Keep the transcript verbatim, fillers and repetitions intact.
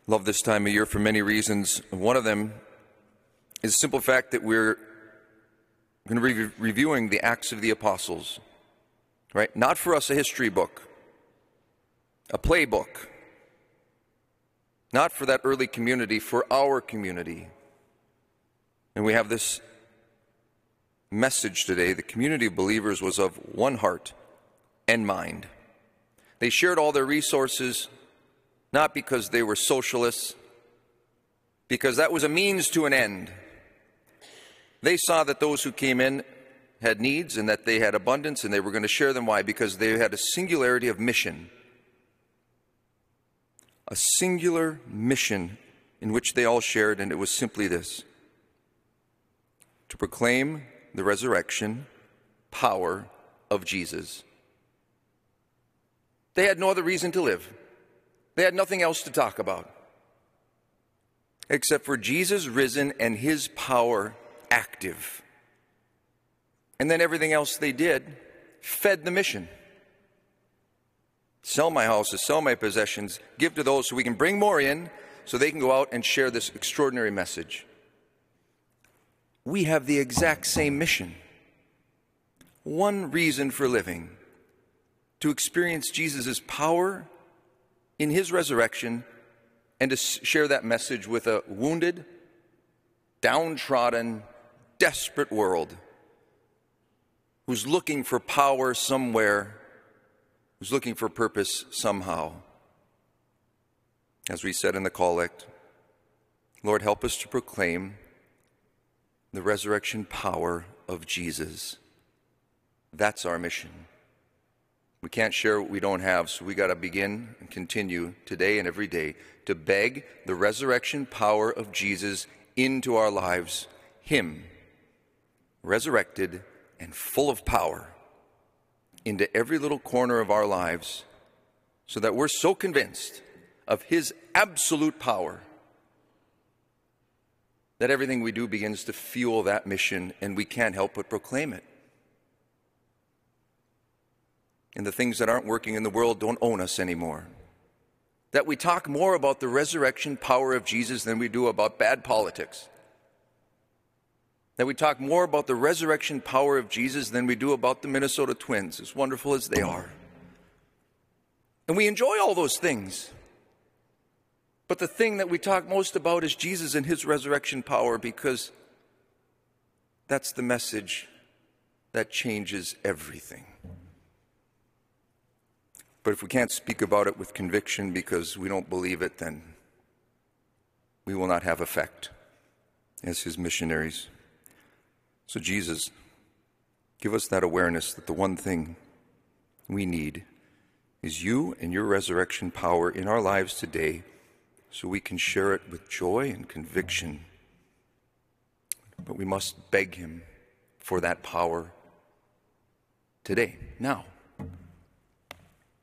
Love this time of year for many reasons. One of them is the simple fact that we're going to be reviewing the Acts of the Apostles, right? Not for us a history book, a playbook, not for that early community, for our community. And we have this message today. The community of believers was of one heart and mind. They shared all their resources, not because they were socialists, because that was a means to an end. They saw that those who came in had needs and that they had abundance, and they were going to share them. Why? Because they had a singularity of mission. A singular mission in which they all shared, and it was simply this: to proclaim the resurrection power of Jesus. They had no other reason to live. They had nothing else to talk about except for Jesus risen and his power active. And then everything else they did fed the mission. Sell my houses, sell my possessions, give to those so we can bring more in so they can go out and share this extraordinary message. We have the exact same mission. One reason for living: to experience Jesus' power in his resurrection and to share that message with a wounded, downtrodden, desperate world who's looking for power somewhere, who's looking for purpose somehow. As we said in the collect, Lord, help us to proclaim the resurrection power of Jesus. That's our mission. We can't share what we don't have, so we got to begin and continue today and every day to beg the resurrection power of Jesus into our lives. Him, resurrected and full of power, into every little corner of our lives, so that we're so convinced of his absolute power that everything we do begins to fuel that mission, and we can't help but proclaim it. And the things that aren't working in the world don't own us anymore. That we talk more about the resurrection power of Jesus than we do about bad politics. That we talk more about the resurrection power of Jesus than we do about the Minnesota Twins, as wonderful as they are. And we enjoy all those things. But the thing that we talk most about is Jesus and his resurrection power, because that's the message that changes everything. But if we can't speak about it with conviction because we don't believe it, then we will not have effect as his missionaries. So Jesus, give us that awareness that the one thing we need is you and your resurrection power in our lives today, so we can share it with joy and conviction. But we must beg him for that power today, now.